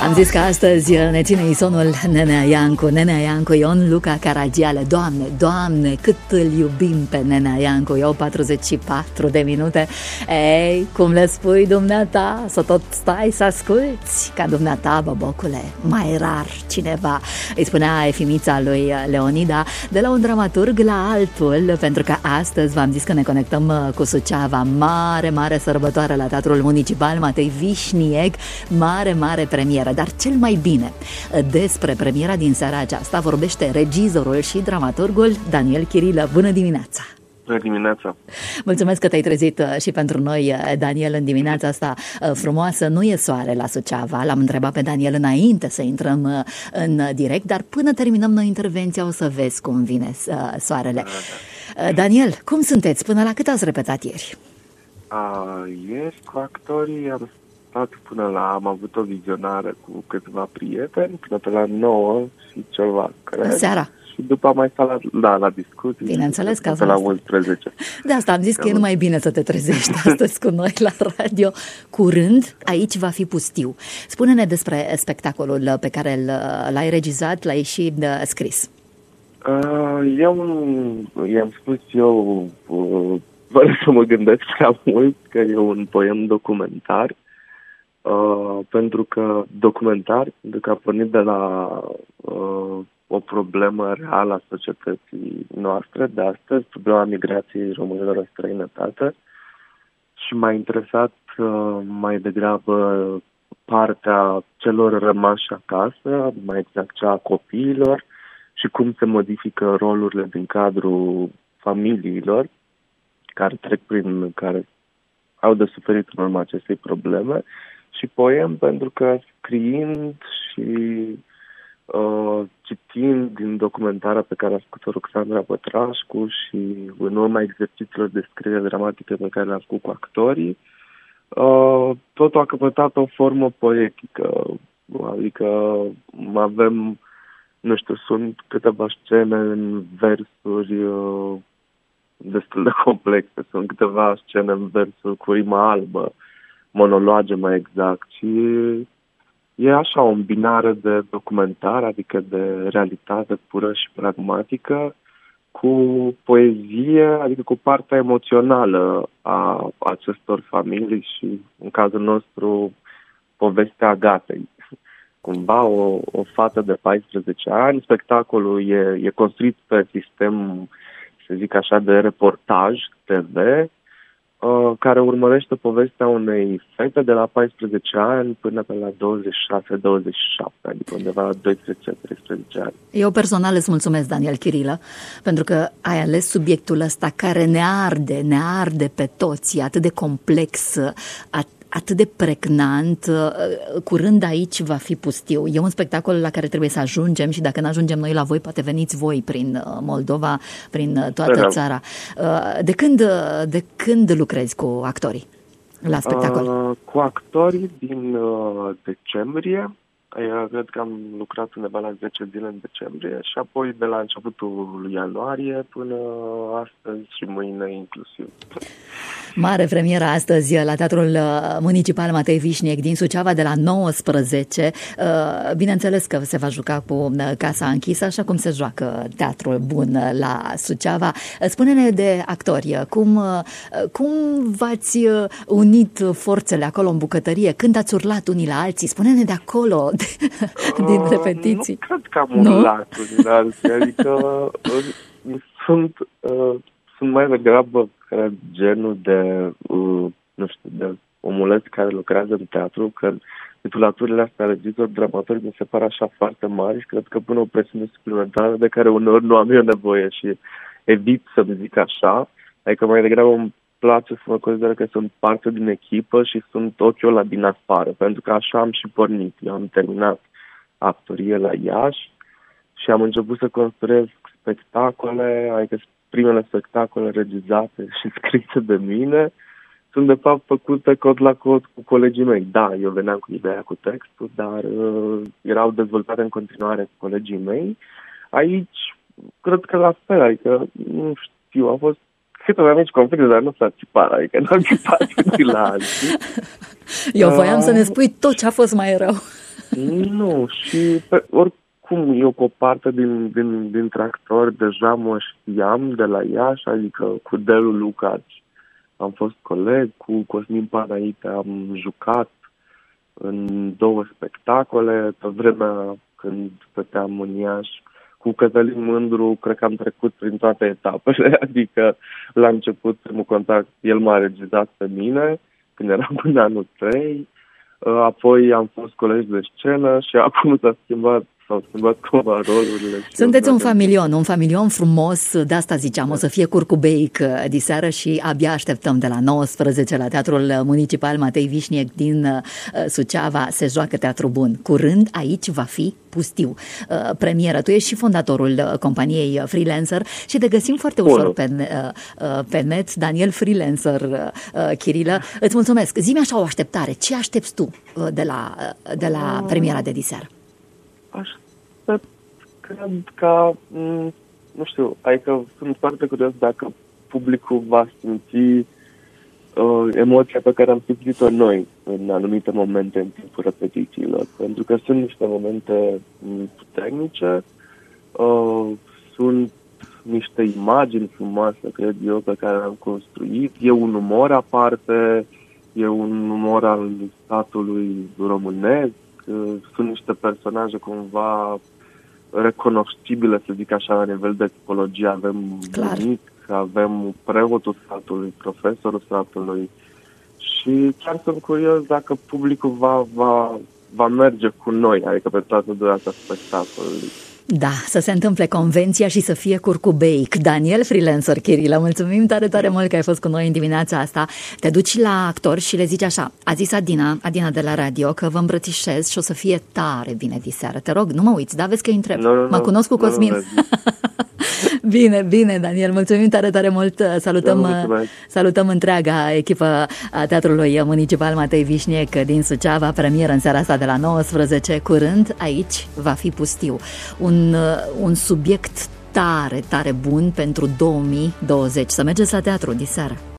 Am zis că astăzi ne ține isonul Nenea Iancu. Nenea Iancu, Ion Luca Caragiale. Doamne, Doamne, cât îl iubim pe Nenea Iancu. Eu 44 de minute. Ei, cum le spui dumneata, să tot stai să asculți ca dumneata, băbocule. Mai rar cineva, îi spunea efimița lui Leonida, de la un dramaturg la altul, pentru că astăzi v-am zis că ne conectăm cu Suceava. Mare, mare sărbătoare la Teatrul Municipal Matei Vișniec. Mare, mare premieră. Dar cel mai bine despre premiera din seara aceasta vorbește regizorul și dramaturgul Daniel Chirilă. Bună dimineața! Bună dimineața! Mulțumesc că te-ai trezit și pentru noi, Daniel, în dimineața asta frumoasă. Nu e soare la Suceava. L-am întrebat pe Daniel înainte să intrăm în direct, dar până terminăm noi intervenția o să vezi cum vine soarele. Daniel, cum sunteți? Până la cât ați repetat ieri? Ieri cu actorii am avut o vizionare cu câțiva prieteni până pe la 9 și ceva, cred. Seara. Și după am mai stat la discuții. Bineînțeles că pe la 11. De asta am zis că e numai bine să te trezești astăzi cu noi la radio. Curând, aici va fi pustiu. Spune-ne despre spectacolul pe care l-ai regizat, l-ai și scris. I-am spus eu, fără să mă gândesc prea mult, că e un poem documentar. Pentru că a pornit de la o problemă reală a societății noastre de astăzi, problema migrației românilor în străinătate, și m-a interesat mai degrabă partea celor rămași acasă, mai exact cea a copiilor, și cum se modifică rolurile din cadrul familiilor care au de suferit în urma acestei probleme. Și poem pentru că scriind și citind din documentarea pe care a făcut-o Roxandra Pătrașcu și în urma exercițiilor de scriere dramatică pe care le-am făcut cu actorii, totul a căpătat o formă poetică. Adică avem, sunt câteva scene în versuri destul de complexe, sunt câteva scene în versuri cu rimă albă, monologe mai exact, și e așa o îmbinare de documentar, adică de realitate pură și pragmatică, cu poezie, adică cu partea emoțională a acestor familii și, în cazul nostru, povestea Agatei. Cumva o fată de 14 ani, spectacolul e construit pe sistem, să zic așa, de reportaj TV, care urmărește povestea unei fete de la 14 ani până pe la 26-27, adică undeva la 12-13 ani. Eu personal îți mulțumesc, Daniel Chirilă, pentru că ai ales subiectul ăsta care ne arde pe toți, atât de complex, atât de pregnant. Curând aici va fi pustiu. E un spectacol la care trebuie să ajungem și dacă nu ajungem noi la voi, poate veniți voi prin Moldova, prin toată țara. De când lucrezi cu actorii la spectacol? Cu actorii din decembrie. Cred că am lucrat undeva la 10 zile în decembrie și apoi de la începutul lui ianuarie până astăzi și mâine inclusiv. Mare premieră astăzi la Teatrul Municipal Matei Vișniec din Suceava de la 19. Bineînțeles că se va juca cu casa închisă, așa cum se joacă teatrul bun la Suceava. Spune-ne de actori, cum v-ați unit forțele acolo în bucătărie? Când ați urlat unii la alții? Spune-ne de acolo, din repetiții. Nu cred că am urlat unii la alții, adică sunt mai degrabă genul de omuleț care lucrează în teatru, că titulaturile astea regizor, dramaturg, mi se par așa foarte mari și cred că pun o presiune suplimentară de care uneori nu am eu nevoie și evit să-mi zic așa. Adică mai degrabă îmi place să mă consider că sunt parte din echipă și sunt ochiul ăla din afară, pentru că așa am și pornit. Eu am terminat actorie la Iași și am început să construiesc spectacole, adică primele spectacole regizate și scrise de mine sunt de fapt făcute cod la cod cu colegii mei. Da, eu veneam cu ideea cu textul, dar erau dezvoltate în continuare cu colegii mei. Aici, cred că la fel, adică, nu știu, au fost câteva mici conflicte, dar nu s-a țipat, adică n-am țipat unii la alții. Eu voiam să ne spui tot ce a fost mai rău. Nu, și oricum eu cu o parte dintre actori deja mă știam de la Iași, adică cu Delu Lucaci am fost coleg, cu Cosmin Panaite am jucat în 2 spectacole, pe vremea când stăteam în Iași. Cu Cătălin Mândru, cred că am trecut prin toate etapele, adică la început, primul contact, el m-a regizat pe mine, când eram în anul 3, apoi am fost colegi de scenă și acum s-au schimbat cumva rolurile. Sunteți un familion frumos, de asta ziceam, o să fie curcubeic diseară și abia așteptăm de la 19 la Teatrul Municipal Matei Vișniec din Suceava se joacă Teatru Bun. Curând aici va fi pustiu. Premieră, tu ești și fondatorul companiei Freelancer și te găsim foarte ușor pe net, Daniel Freelancer, Chirilă. Îți mulțumesc. Zi-mi așa o așteptare. Ce aștepți tu de la premiera de diseară? Cred că, nu știu, adică sunt foarte curios dacă publicul va simți emoția pe care am simțit-o noi în anumite momente în timpul repetițiilor. Pentru că sunt niște momente puternice, sunt niște imagini frumoase, cred eu, pe care le-am construit. E un umor aparte, e un umor al statului românesc, sunt niște personaje cumva recunoscibile, să zic așa, la nivel de tipologie. Avem bunic, avem preotul statului, profesorul statului și chiar sunt curios dacă publicul va merge cu noi, adică pe toată durata spectacolului. Da, să se întâmple convenția și să fie curcubeic. Daniel Freelancer, Chirilă, mulțumim tare, tare mult că ai fost cu noi în dimineața asta. Te duci la actori și le zici așa: a zis Adina de la radio că vă îmbrățișez și o să fie tare bine diseară. Te rog, nu mă uiți, da, vezi că îi întreb. Mă cunosc cu Cosmin. Bine, Daniel, mulțumim tare, tare mult. Salutăm întreaga echipă a Teatrului Municipal Matei Vișniec din Suceava. Premieră în seara asta de la 19. Curând aici va fi pustiu. Un subiect tare, tare bun pentru 2020. Să mergeți la teatru diseară.